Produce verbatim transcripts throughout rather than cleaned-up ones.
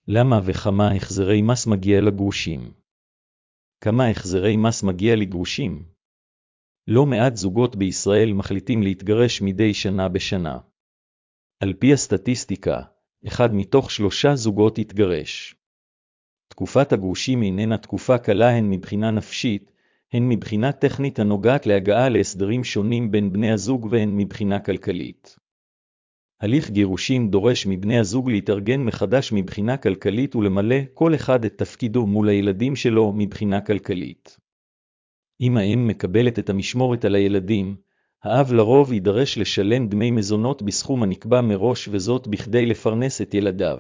למה וכמה החזרי מס מגיע לגרושים? כמה החזרי מס מגיע לגרושים? לא מעט זוגות בישראל מחליטים להתגרש מדי שנה בשנה. על פי הסטטיסטיקה, אחד מתוך שלושה זוגות יתגרש. תקופת הגרושים איננה תקופה קלה הן מבחינה נפשית, הן מבחינה טכנית הנוגעת להגעה להסדרים שונים בין בני הזוג והן מבחינה כלכלית. הליך גירושים דורש מבני הזוג להתארגן מחדש מבחינה כלכלית ולמלא כל אחד את תפקידו מול הילדים שלו מבחינה כלכלית. אם האם מקבלת את המשמורת על הילדים, האב לרוב יידרש לשלם דמי מזונות בסכום הנקבע מראש וזאת בכדי לפרנס את ילדיו.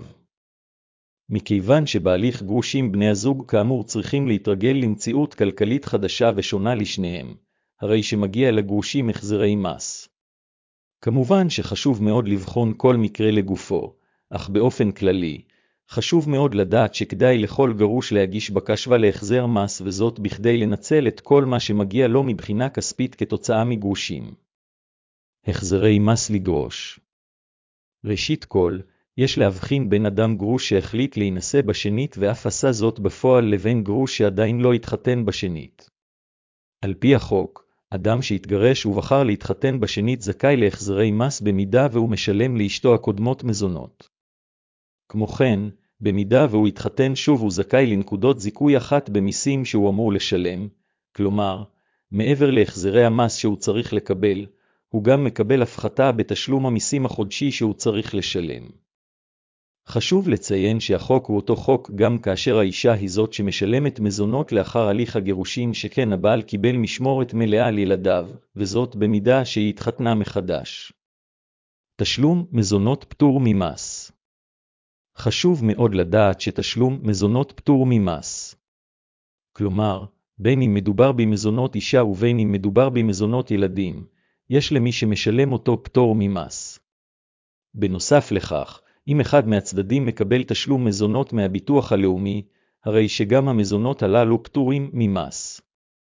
מכיוון שבהליך גרושים בני הזוג כאמור צריכים להתרגל למציאות כלכלית חדשה ושונה לשניהם, הרי שמגיע לגרושים החזרי מס. כמובן שחשוב מאוד לבחון כל מקרה לגופו, אך באופן כללי, חשוב מאוד לדעת שכדאי לכל גרוש להגיש בקשה להחזר מס וזאת בכדי לנצל את כל מה שמגיע לו מבחינה כספית כתוצאה מגרושים. החזרי מס לגרוש. ראשית כל, יש להבחין בין אדם גרוש שהחליט להינשא בשנית ואף עשה זאת בפועל לבין גרוש שעדיין לא התחתן בשנית. על פי החוק, אדם שהתגרש ובחר להתחתן בשנית זכאי להחזרי מס במידה והוא משלם לאשתו הקודמות מזונות. כמו כן, במידה והוא התחתן שוב הוא זכאי לנקודות זיכוי אחת במיסים שהוא אמור לשלם, כלומר, מעבר להחזרי המס שהוא צריך לקבל, הוא גם מקבל הפחתה בתשלום המיסים החודשי שהוא צריך לשלם. חשוב לציין שהחוק הוא אותו חוק גם כאשר האישה היא זאת שמשלמת מזונות לאחר הליך הגירושין שכן הבעל קיבל משמורת מלאה על ילדיו, וזאת במידה שהיא התחתנה מחדש. תשלום מזונות פטור ממס. חשוב מאוד לדעת שתשלום מזונות פטור ממס. כלומר, בין אם מדובר במזונות אישה ובין אם מדובר במזונות ילדים, יש למי שמשלם אותו פטור ממס. בנוסף לכך, אם אחד מהצדדים מקבל תשלום מזונות מהביטוח הלאומי, הרי שגם המזונות הללו פטורים ממס.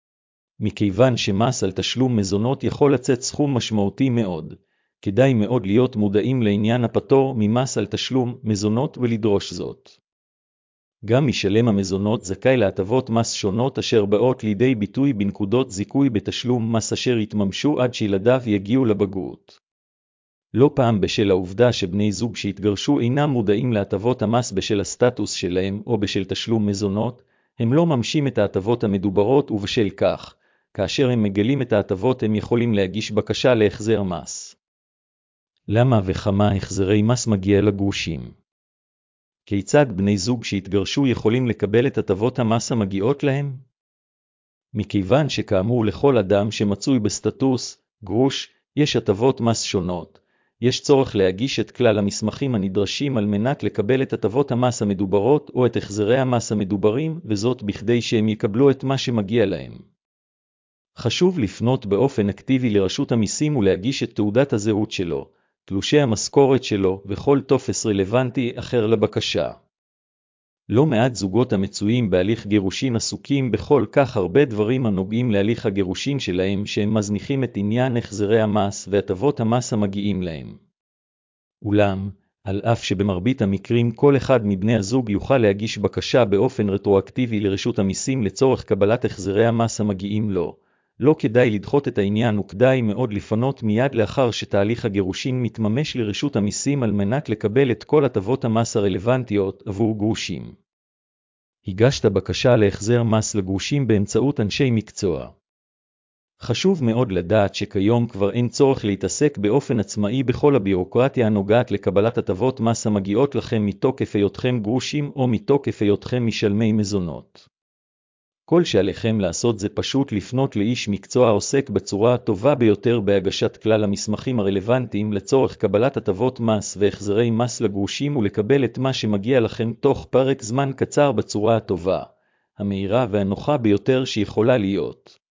מכיוון שמס על תשלום מזונות יכול לצאת סכום משמעותי מאוד, כדאי מאוד להיות מודעים לעניין הפטור ממס על תשלום מזונות ולדרוש זאת. גם משלם המזונות זכאי להטבות מס שונות אשר באות לידי ביטוי בנקודות זיכוי בתשלום מס אשר יתממשו עד שילדיו יגיעו לבגרות. לא פעם בשל העובדה שבני זוג שהתגרשו אינם מודעים להטבות המס בשל הסטטוס שלהם או בשל תשלום מזונות, הם לא ממשים את ההטבות המדוברות ובשל כך, כאשר הם מגלים את ההטבות הם יכולים להגיש בקשה להחזר מס. למה וכמה החזרי מס מגיע לגרושים? כיצד בני זוג שהתגרשו יכולים לקבל את הטבות המס המגיעות להם? מכיוון שכאמור לכל אדם שמצוי בסטטוס גרוש יש הטבות מס שונות, יש צורך להגיש את כלל המסמכים הנדרשים על מנת לקבל את הטבות המס המדוברות או את החזרי המס המדוברים, וזאת בכדי שהם יקבלו את מה שמגיע להם. חשוב לפנות באופן אקטיבי לרשות המיסים ולהגיש את תעודת הזהות שלו, תלושי המשכורת שלו וכל טופס רלוונטי אחר לבקשה. לא מעט זוגות המצויים בהליך גירושין עסוקים בכל כך הרבה דברים הנוגעים להליך הגירושין שלהם שהם מזניחים את עניין החזרי המס והטבות המס המגיעים להם. אולם, על אף שבמרבית המקרים כל אחד מבני הזוג יוכל להגיש בקשה באופן רטרואקטיבי לרשות המיסים לצורך קבלת החזרי המס המגיעים לו, לא כדאי לדחות את העניין וכדאי מאוד לפנות מיד לאחר שתהליך הגירושין מתממש לרשות המיסים על מנת לקבל את כל הטבות המס הרלוונטיות עבור גרושים. הגשת בקשה להחזר מס לגרושים באמצעות אנשי מקצוע. חשוב מאוד לדעת שכיום כבר אין צורך להתעסק באופן עצמאי בכל הבירוקרטיה הנוגעת לקבלת הטבות מס המגיעות לכם מתוקף היותכם גרושים או מתוקף היותכם משלמי מזונות. כל שעליכם לעשות זה פשוט לפנות לאיש מקצוע העוסק בצורה הטובה ביותר בהגשת כלל המסמכים הרלוונטיים לצורך קבלת הטבות מס והחזרי מס לגרושים ולקבל את מה שמגיע לכם תוך פרק זמן קצר בצורה הטובה, המהירה והנוחה ביותר שיכולה להיות.